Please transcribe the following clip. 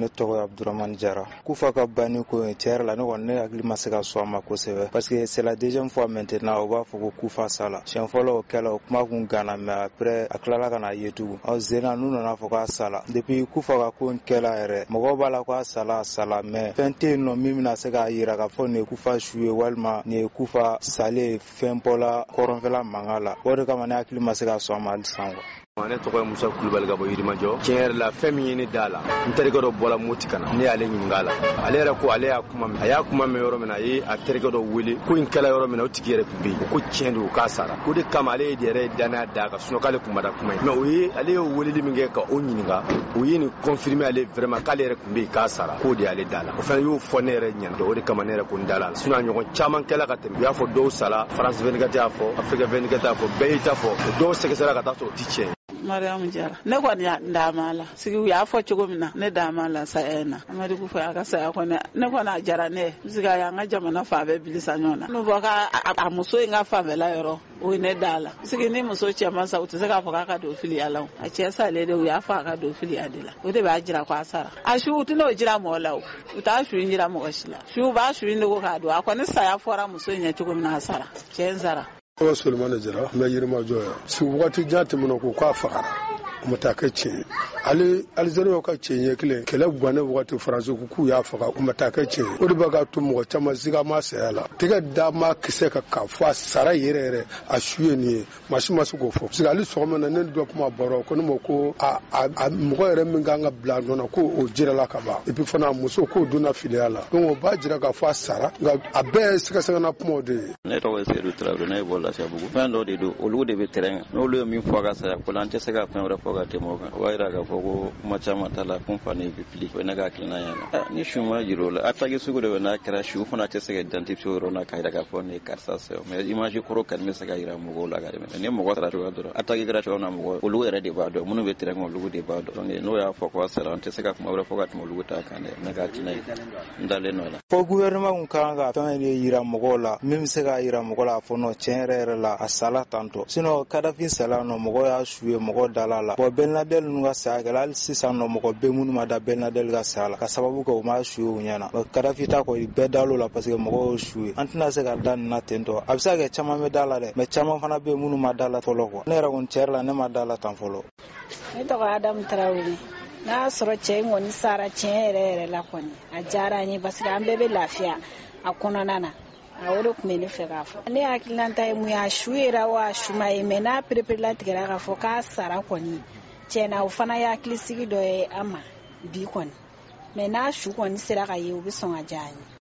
ne tɔgɔ ye Abdurahmane Jara. Kufa ka banni ko tiɲɛ la ne kɔni ne hakili ma se ka sɔn a ma kosɛbɛ parce que c'est la deuxième fois maintenant o b'a fɔ ko Kufa sala. Siɲɛ fɔlɔ o kɛla o kuma kun ganna mais après a tilala ka na ye tugun. Zena n'u nana fɔ k'a sala. Depuis Kufa ka ko kɛla yɛrɛ mɔgɔw b'a la k'a sala mais fɛn tɛ yen nɔ min bɛna se k'a yira k'a fɔ nin ye Kufa su ye walima nin ye Kufa sale fɛn bɔla kɔrɔnfɛla mankan la. O de kama ne hakili ma se ka sɔn a ma hali sisan quoi. Ne tɔgɔ ye Musa Kulubali ka bɔ Yirimajɔ. Tiɲɛ yɛrɛ la fɛn min ye ne da la n terikɛ dɔ bɔla Moti kana ne y'ale ɲininka la ale yɛrɛ ko ale y'a kuma mɛn yɔrɔ min na a ye a terikɛ dɔ wele ko in kɛla yɔrɔ min na o tigi yɛrɛ tun bɛ yen ko tiɲɛ don k'a sara o de kama ale yɛrɛ ye danaya da kan sinon k'ale kun ma da kuma ye mais ale ye weleli min kɛ ka o ɲininka o ye nin confirmer ale vraiment k'ale yɛrɛ tun bɛ yen k'a sara k'o de y'ale da la o fana y'o fɔ ne yɛrɛ ɲɛna o de kama ne yɛrɛ ko n da la sinon a ɲɔgɔn caman kɛla ka tɛmɛ u y'a fɔ dɔw sala France 24 y'a fɔ Afrique 24 y'a fɔ bɛɛ y'i ta fɔ dɔw sɛgɛsɛgɛra ka taa sɔrɔ o ti tiɲɛ. Mariam Jara ne kɔni dama la sigi u y'a fɔ cogo min na ne dama la saya na Amadu Kufa a ka saya kɔni ne kɔni a jara ne sigi a y'an ka jamana fa bɛɛ bilisa ɲɔgɔn na n'u fɔ a muso in ka fanfɛla yɔrɔ o ye ne da la sigi ni muso cɛman sa u tɛ se k'a fɔ k'a ka don filiya la a cɛ salen de u y'a fɔ a ka don filiya de la o de b'a jira ko a sara a su u tɛ n'o jira mɔgɔ la u t'a su in jira mɔgɔ si la su b'a su in dogo k'a don a kɔni saya fɔra muso in ɲɛ cogo min na a sara cɛ in sara. Tɔgɔ Sulemani Jara n bɛ Yirimajɔ yan si waati jan tɛmɛna ko k'a fagara o ma taa kɛ tiɲɛ ale Alizeriyaw ka tiɲɛ ɲɛ kelen kɛlɛ guwanen wagati Faransi ko k'u y'a faga o ma taa kɛ tiɲɛ o de b'a ka to mɔgɔ caman siga ma saya la tɛgɛ da ma kisɛ ka k'a fɔ a sara yɛrɛ a su ye nin ye maa si ma se k'o fɔ parce que ale sɔgɔma na ne dɔ kuma bɔra ko ne ma ko a mɔgɔ yɛrɛ min kan ka bila nɔ na ko o jirala ka ban et puis fana a muso k'o donna filiya la donc o b'a jira k'a fɔ a sara nka a bɛɛ ye sɛgɛsɛgɛna kumaw de ye. Ne tɔgɔ ye Seydou Traoré ne bɔ Lafiyabugu fɛn dɔ de don olu de bɛ terrain n'olu ye min fɔ a ka saya ko la an tɛ se ka fɛn wɛrɛ fɔ ka tɛmɛ o kan o b'a jira k'a fɔ ko kuma caman t'a la kun fa ne bɛ fili o ye ne ka hakilina ye ni su ma jira o la attaque sugu de bɛ n'a kɛra su fana tɛ se ka identifier o yɔrɔ la k'a jira k'a fɔ nin ye karisa se mais image kɔrɔ kɔni bɛ se ka jira mɔgɔw la ka tɛmɛ ni mɔgɔ taara cogoya dɔrɔn attaque kɛra cogoya min na mɔgɔ olu yɛrɛ de b'a dɔn minnu bɛ terrain olu de b'a dɔn donc n'o y'a fɔ ko a sera an tɛ se ka kuma wɛrɛ fɔ ka tɛmɛ olu ta kan dɛ ne ka hakilina ye n dalen n'o la. Fo gouvernement kun kan ka fɛn de yira mɔgɔw la min bɛ se ka yira mɔgɔ la fɔ no tiɲɛ yɛrɛ la a sala tantɔ sinon Kadafi sala nɔ mɔgɔ y'a su ye mɔgɔ dala la bon Ben Laden ninnu ka saya kɛla hali sisan nɔ mɔgɔ bɛ minnu ma da Ben Laden ka saya la ka sababu kɛ u ma su ye u ɲɛna Kadafi ta kɔni bɛɛ dal'o la parce que mɔgɔw y'o su ye an tɛna se ka da nin na tentɔ a bɛ se ka kɛ caman bɛ da la dɛ mais caman fana bɛ minnu ma da la fɔlɔ quoi ne yɛrɛ kɔni tiɲɛ yɛrɛ la ne ma da la tan fɔlɔ. Ne tɔgɔ Adamu Tarawele n'a sɔrɔ cɛ in kɔni sara tiɲɛ yɛrɛ la kɔni a diyara an ye parce que an bɛɛ bɛ lafiya a kɔnɔna na o de tun bɛ ne fɛ k'a fɔ ne hakilina ta ye mun ye a su yera wa a su ma ye mais n'a perepere tigɛra k'a fɔ k'a sara kɔni tiɲɛna o fana ye hakilisigi dɔ ye an ma bi kɔni mais n'a su kɔni sera ka ye o bɛ sɔn ka diya an ye.